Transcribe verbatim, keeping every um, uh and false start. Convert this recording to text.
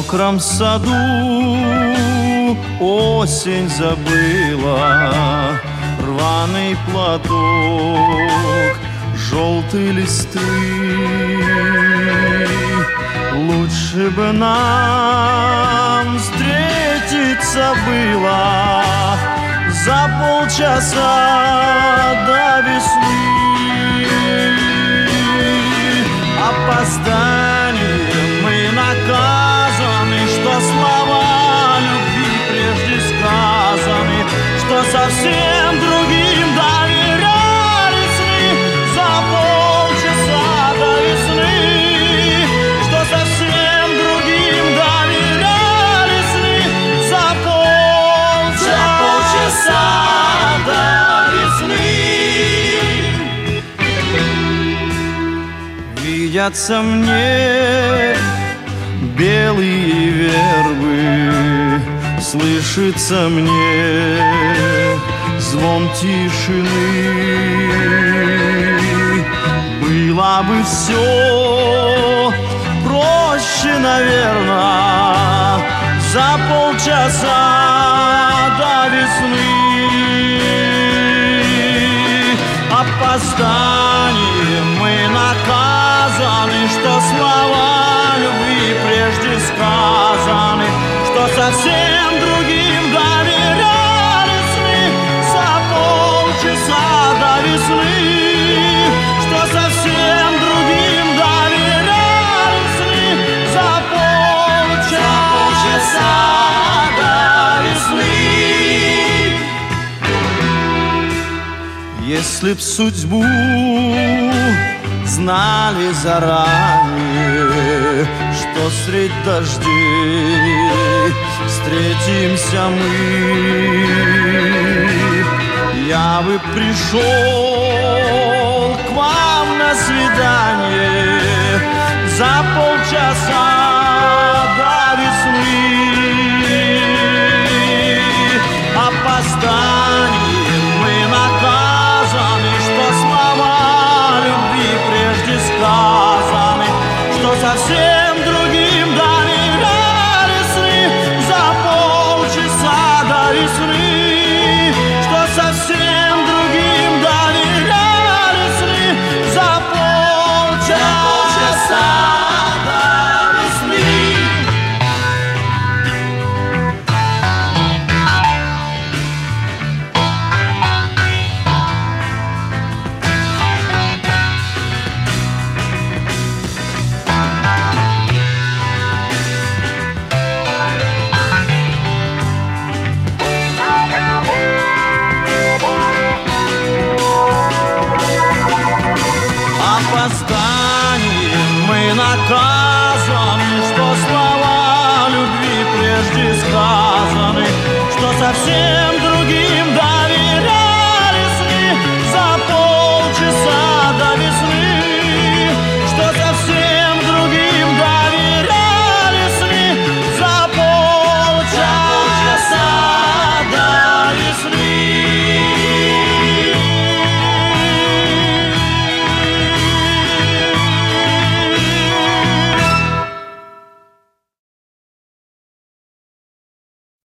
мокром саду осень забыла рваный платок, желтые листы. Лучше бы нам встретиться было за полчаса до весны. Опозданием мы наказаны, что слова любви прежде сказаны, что совсем другим доверяли сны за полчаса до весны, что совсем другим доверяли сны за полчаса, за полчаса до весны. Видятся мне белые вербы, слышится мне звон тишины. Было бы все проще, наверное, за полчаса до весны. Опозданием мы наказаны, что слова любви прежде сказаны, что совсем другим доверяли сны за полчаса до весны, что совсем другим доверяли сны за полчаса до весны. Если б судьбу знали заранее, что средь дождей встретимся мы, я бы пришел к вам на свидание за полчаса до весны. Опозданием мы наказаны, что слова любви прежде сказаны, что совсем другим доверяли сны за полчаса до весны, что совсем другим доверяли сны за полчаса до весны. Опозданием мы наказаны, что слова любви прежде сказаны, что совсем другим